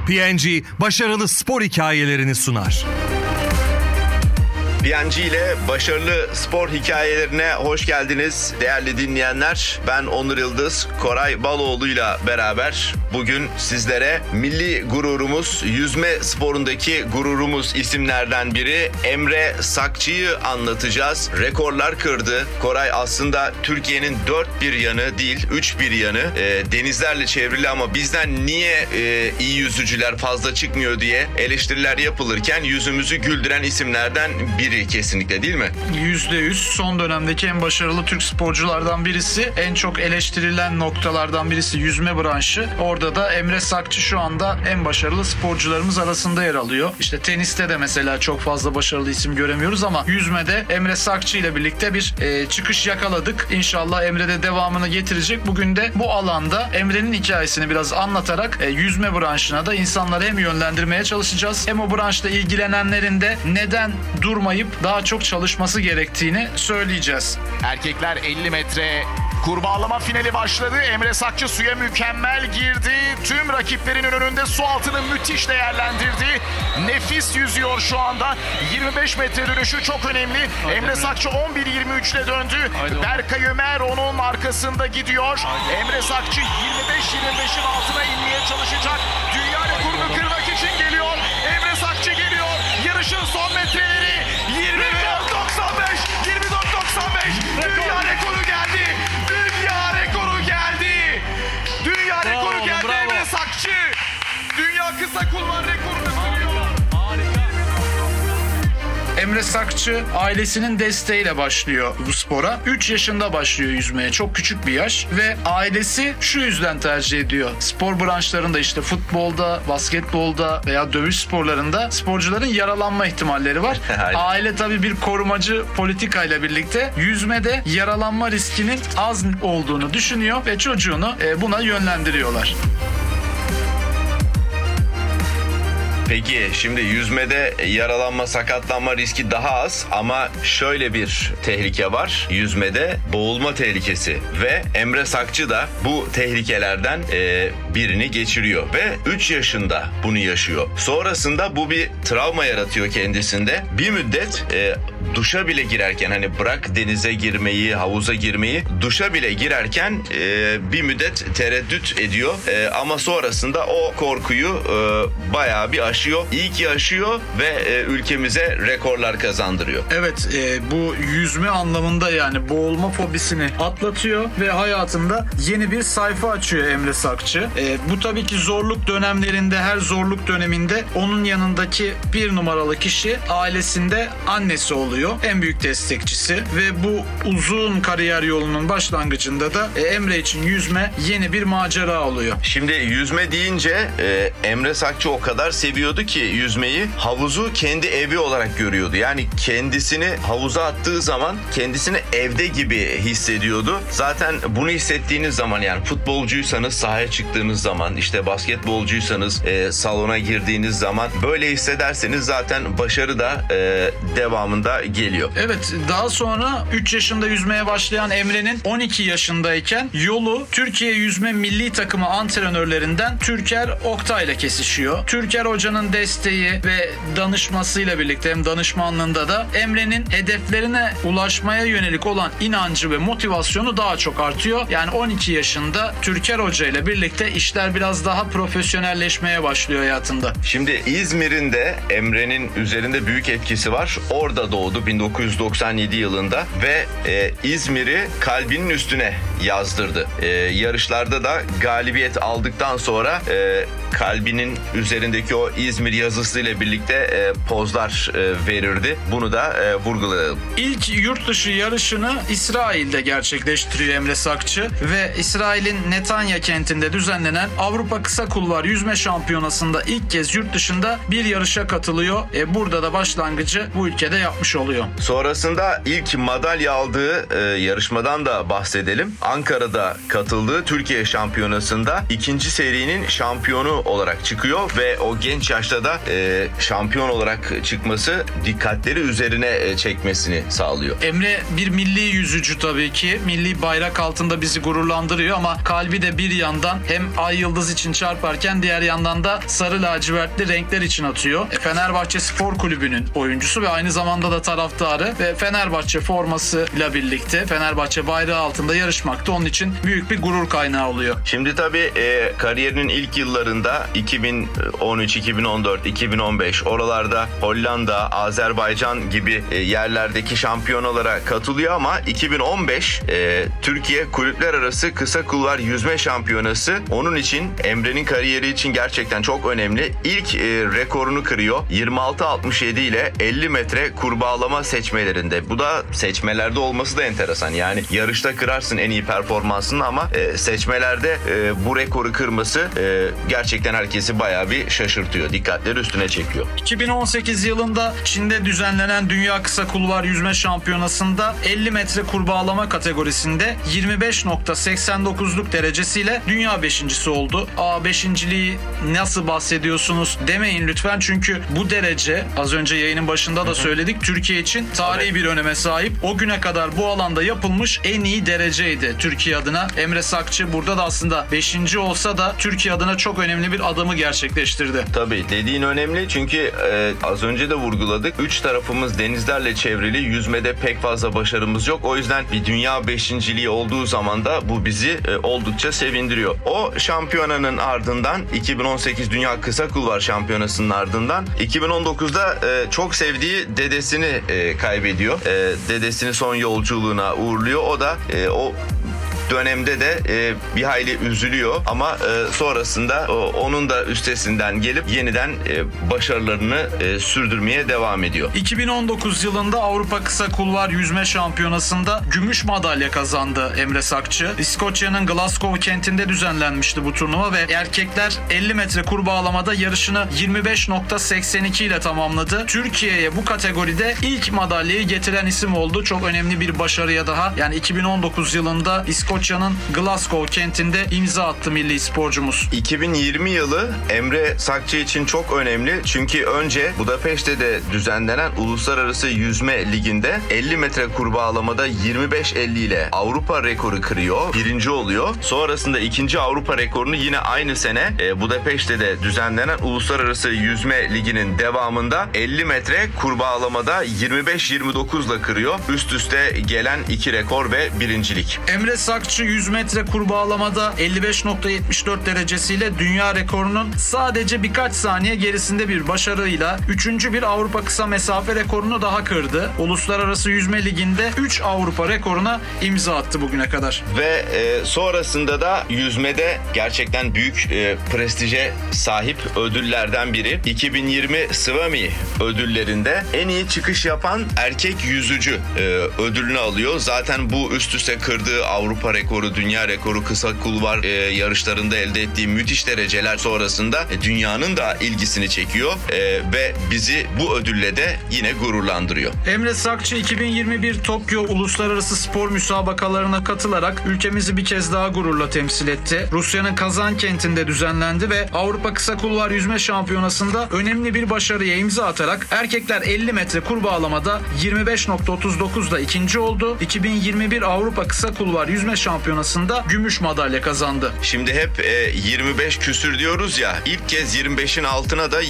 P&G başarılı spor hikayelerini sunar. P&G ile başarılı spor hikayelerine hoş geldiniz değerli dinleyenler. Ben Onur Yıldız, Koray Baloğlu ile beraber bugün sizlere milli gururumuz, yüzme sporundaki gururumuz isimlerden biri Emre Sakçı'yı anlatacağız. Rekorlar kırdı. Koray aslında Türkiye'nin dört bir yanı değil, üç bir yanı denizlerle çevrili ama bizden niye iyi yüzücüler fazla çıkmıyor diye eleştiriler yapılırken yüzümüzü güldüren isimlerden biri kesinlikle, değil mi? %100 son dönemdeki en başarılı Türk sporculardan birisi. En çok eleştirilen noktalardan birisi yüzme branşı. Orada da Emre Sakçı şu anda en başarılı sporcularımız arasında yer alıyor. İşte teniste de mesela çok fazla başarılı isim göremiyoruz ama yüzmede Emre Sakçı ile birlikte bir çıkış yakaladık. İnşallah Emre de devamını getirecek. Bugün de bu alanda Emre'nin hikayesini biraz anlatarak yüzme branşına da insanları hem yönlendirmeye çalışacağız. Hem o branşla ilgilenenlerin de neden durmayıp daha çok çalışması gerektiğini söyleyeceğiz. Erkekler 50 metre kurbağalama finali başladı. Emre Sakçı suya mükemmel girdi. Tüm rakiplerinin önünde su altını müthiş değerlendirdi. Nefis yüzüyor şu anda. 25 metre dönüşü çok önemli. Haydi Emre Sakçı 11.23 ile döndü. Berkay Ömer onun arkasında gidiyor. Emre Sakçı 25-25'in altına inmeye çalışacak. Dünya rekorunu kırmak için geliyor. Emre Sakçı geliyor. Yarışın son metreleri. 24.95 Dünya rekoru geldi. Dünya rekoru geldi. Dünya rekoru geldi. Emre Sakçı dünya kısa kulvar rekorunu kırıyor. Emre Sakçı ailesinin desteğiyle başlıyor bu spora. 3 yaşında başlıyor yüzmeye. Çok küçük bir yaş ve ailesi şu yüzden tercih ediyor. Spor branşlarında işte futbolda, basketbolda veya dövüş sporlarında sporcuların yaralanma ihtimalleri var. Aile tabii bir korumacı politikayla birlikte yüzmede yaralanma riskinin az olduğunu düşünüyor ve çocuğunu buna yönlendiriyorlar. Peki şimdi yüzmede yaralanma, sakatlanma riski daha az ama şöyle bir tehlike var yüzmede, boğulma tehlikesi ve Emre Sakçı da bu tehlikelerden birini geçiriyor ve 3 yaşında bunu yaşıyor. Sonrasında bu bir travma yaratıyor kendisinde. Bir müddet duşa bile girerken, hani bırak denize girmeyi, havuza girmeyi, duşa bile girerken bir müddet tereddüt ediyor ama sonrasında o korkuyu bayağı bir aşıyor. İyi ki aşıyor ve ülkemize rekorlar kazandırıyor. Evet, bu yüzme anlamında yani boğulma fobisini atlatıyor ve hayatında yeni bir sayfa açıyor Emre Sakçı. Bu tabii ki zorluk dönemlerinde, her zorluk döneminde onun yanındaki bir numaralı kişi ailesinde annesi oluyor. En büyük destekçisi ve bu uzun kariyer yolunun başlangıcında da Emre için yüzme yeni bir macera oluyor. Şimdi yüzme deyince Emre Sakçı o kadar seviyordu ki yüzmeyi, havuzu kendi evi olarak görüyordu. Yani kendisini havuza attığı zaman kendisini evde gibi hissediyordu. Zaten bunu hissettiğiniz zaman, yani futbolcuysanız sahaya çıktığınız zaman, işte basketbolcuysanız salona girdiğiniz zaman böyle hissederseniz zaten başarı da devamında geliyor. Evet, daha sonra 3 yaşında yüzmeye başlayan Emre'nin 12 yaşındayken yolu Türkiye Yüzme Milli Takımı antrenörlerinden Türker Oktay'la kesişiyor. Türker hocanın desteği ve danışmasıyla birlikte, hem danışmanlığında da Emre'nin hedeflerine ulaşmaya yönelik olan inancı ve motivasyonu daha çok artıyor. Yani 12 yaşında Türker Hoca ile birlikte işler biraz daha profesyonelleşmeye başlıyor hayatında. Şimdi İzmir'in de Emre'nin üzerinde büyük etkisi var. Orada doğdu 1997 yılında ve İzmir'i kalbinin üstüne yazdırdı. Yarışlarda da galibiyet aldıktan sonra kalbinin üzerindeki o İzmir yazısıyla birlikte pozlar verirdi. Bunu da vurgulayalım. İlk yurt dışı yarışını İsrail'de gerçekleştiriyor Emre Sakçı ve İsrail'in Netanya kentinde düzenlenen Avrupa Kısa Kulvar Yüzme Şampiyonası'nda ilk kez yurt dışında bir yarışa katılıyor. Burada da başlangıcı bu ülkede yapmış oldu. oluyor. Sonrasında ilk madalya aldığı yarışmadan da bahsedelim. Ankara'da katıldığı Türkiye Şampiyonası'nda ikinci serinin şampiyonu olarak çıkıyor ve o genç yaşta da şampiyon olarak çıkması dikkatleri üzerine çekmesini sağlıyor. Emre bir milli yüzücü tabii ki. Milli bayrak altında bizi gururlandırıyor ama kalbi de bir yandan hem ay yıldız için çarparken diğer yandan da sarı lacivertli renkler için atıyor. Fenerbahçe Spor Kulübü'nün oyuncusu ve aynı zamanda da taraftarı ve Fenerbahçe formasıyla birlikte Fenerbahçe bayrağı altında yarışmakta onun için büyük bir gurur kaynağı oluyor. Şimdi tabii kariyerinin ilk yıllarında 2013, 2014, 2015 oralarda Hollanda, Azerbaycan gibi yerlerdeki şampiyonalara katılıyor ama 2015 Türkiye Kulüpler Arası Kısa Kulvar Yüzme Şampiyonası onun için Emre'nin kariyeri için gerçekten çok önemli. İlk rekorunu kırıyor. 26.67 ile 50 metre kurbağalama seçmelerinde. Bu da seçmelerde olması da enteresan. Yani yarışta kırarsın en iyi performansını ama seçmelerde bu rekoru kırması gerçekten herkesi bayağı bir şaşırtıyor. Dikkatleri üstüne çekiyor. 2018 yılında Çin'de düzenlenen Dünya Kısa Kulvar Yüzme Şampiyonası'nda 50 metre kurbağalama kategorisinde 25.89'luk derecesiyle dünya beşincisi oldu. Beşinciliği nasıl bahsediyorsunuz demeyin lütfen çünkü bu derece az önce yayının başında da söyledik Türkiye için tarihi bir öneme sahip. O güne kadar bu alanda yapılmış en iyi dereceydi Türkiye adına. Emre Sakçı burada da aslında 5. olsa da Türkiye adına çok önemli bir adımı gerçekleştirdi. Tabii dediğin önemli çünkü az önce de vurguladık. 3 tarafımız denizlerle çevrili. Yüzmede pek fazla başarımız yok. O yüzden bir dünya beşinciliği olduğu zaman da bu bizi oldukça sevindiriyor. O şampiyonanın ardından 2018 Dünya Kısa Kulvar Şampiyonası'nın ardından 2019'da çok sevdiği dedesini kaybediyor. Dedesini son yolculuğuna uğurluyor. O da o dönemde de bir hayli üzülüyor ama sonrasında onun da üstesinden gelip yeniden başarılarını sürdürmeye devam ediyor. 2019 yılında Avrupa Kısa Kulvar Yüzme Şampiyonası'nda gümüş madalya kazandı Emre Sakçı. İskoçya'nın Glasgow kentinde düzenlenmişti bu turnuva ve erkekler 50 metre kurbağalamada yarışını 25.82 ile tamamladı. Türkiye'ye bu kategoride ilk madalyayı getiren isim oldu. Çok önemli bir başarıya daha. Yani 2019 yılında İskoçya'nın Glasgow kentinde imza attı milli sporcumuz. 2020 yılı Emre Sakçı için çok önemli. Çünkü önce Budapeşte'de düzenlenen Uluslararası Yüzme Ligi'nde 50 metre kurbağalamada 25.50 ile Avrupa rekoru kırıyor. Birinci oluyor. Sonrasında ikinci Avrupa rekorunu yine aynı sene Budapeşte'de düzenlenen Uluslararası Yüzme Ligi'nin devamında 50 metre kurbağalamada 25.29 ile kırıyor. Üst üste gelen 2 rekor ve birincilik. Emre Sakçı 100 metre kurbağalamada 55.74 derecesiyle dünya rekorunun sadece birkaç saniye gerisinde bir başarıyla 3. bir Avrupa kısa mesafe rekorunu daha kırdı. Uluslararası Yüzme Ligi'nde 3 Avrupa rekoruna imza attı bugüne kadar. Ve sonrasında da yüzmede gerçekten büyük prestije sahip ödüllerden biri. 2020 Swami ödüllerinde en iyi çıkış yapan erkek yüzücü ödülünü alıyor. Zaten bu üst üste kırdığı Avrupa rekoru, dünya rekoru, kısa kulvar yarışlarında elde ettiği müthiş dereceler sonrasında dünyanın da ilgisini çekiyor ve bizi bu ödülle de yine gururlandırıyor. Emre Sakçı 2021 Tokyo Uluslararası Spor Müsabakalarına katılarak ülkemizi bir kez daha gururla temsil etti. Rusya'nın Kazan kentinde düzenlendi ve Avrupa Kısa Kulvar Yüzme Şampiyonası'nda önemli bir başarıya imza atarak erkekler 50 metre kurbağalamada 25.39'da ikinci oldu. 2021 Avrupa Kısa Kulvar Yüzme Şampiyonası'nda gümüş madalya kazandı. Şimdi hep 25 küsür diyoruz ya, ilk kez 25'in altına da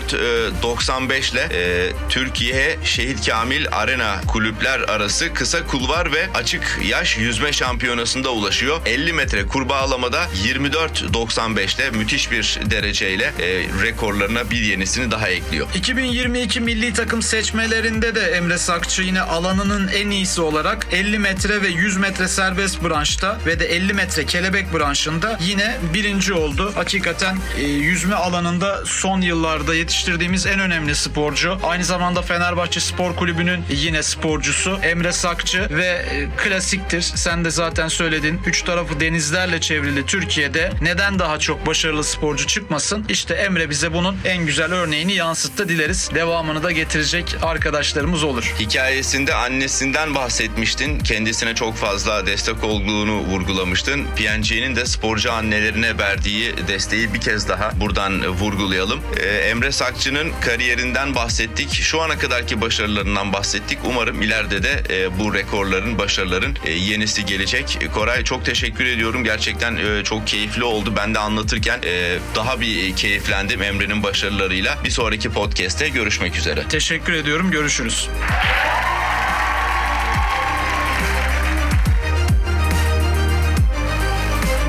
24.95 ile Türkiye Şehit Kamil Arena Kulüpler Arası Kısa Kulvar ve Açık Yaş Yüzme Şampiyonası'nda ulaşıyor. 50 metre kurbağalamada 24.95 ile müthiş bir dereceyle rekorlarına bir yenisini daha ekliyor. 2022 milli takım seçmelerinde de Emre Sakçı yine alanının en iyisi olarak 50 metre ve 100 metre serbest bırak branşta ve de 50 metre kelebek branşında yine birinci oldu. Hakikaten yüzme alanında son yıllarda yetiştirdiğimiz en önemli sporcu. Aynı zamanda Fenerbahçe Spor Kulübü'nün yine sporcusu Emre Sakçı ve klasiktir. Sen de zaten söyledin. Üç tarafı denizlerle çevrili Türkiye'de neden daha çok başarılı sporcu çıkmasın? İşte Emre bize bunun en güzel örneğini yansıttı. Dileriz devamını da getirecek arkadaşlarımız olur. Hikayesinde annesinden bahsetmiştin. Kendisine çok fazla destek olduğunu vurgulamıştın. PNG'nin de sporcu annelerine verdiği desteği bir kez daha buradan vurgulayalım. Emre Sakçı'nın kariyerinden bahsettik. Şu ana kadarki başarılarından bahsettik. Umarım ileride de bu rekorların, başarıların yenisi gelecek. Koray, çok teşekkür ediyorum. Gerçekten çok keyifli oldu. Ben de anlatırken daha bir keyiflendim Emre'nin başarılarıyla. Bir sonraki podcast'te görüşmek üzere. Teşekkür ediyorum. Görüşürüz.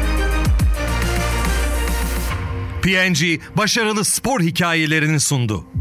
PNG başarılı spor hikayelerini sundu.